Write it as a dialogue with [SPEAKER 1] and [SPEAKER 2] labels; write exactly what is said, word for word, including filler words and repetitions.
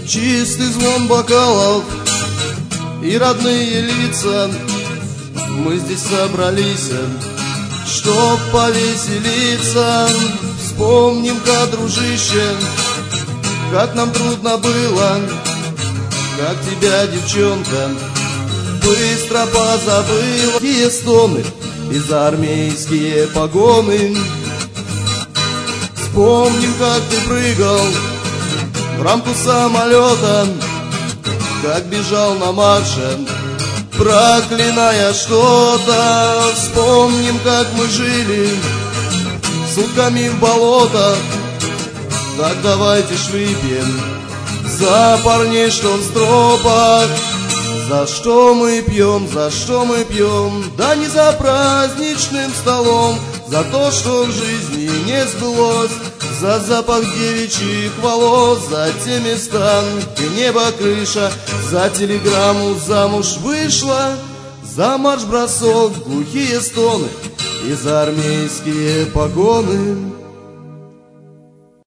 [SPEAKER 1] чистый звон бокалов и родные лица. Мы здесь собрались, чтоб повеселиться. Вспомним-ка, дружище, как нам трудно было, как тебя, девчонка, быстро позабыла. Какие стоны и за армейские погоны. Вспомним, как ты прыгал в рамку самолета, как бежал на марше, проклиная что-то. Вспомним, как мы жили сутками в болотах. Так давайте ж выпьем за парней, что в стропах. За что мы пьем, за что мы пьем? Да не за праздничным столом, за то, что в жизни не сбылось, за запах девичьих волос, за те места, где небо крыша, за телеграмму замуж вышла, за марш-бросок, глухие стоны и за армейские погоны.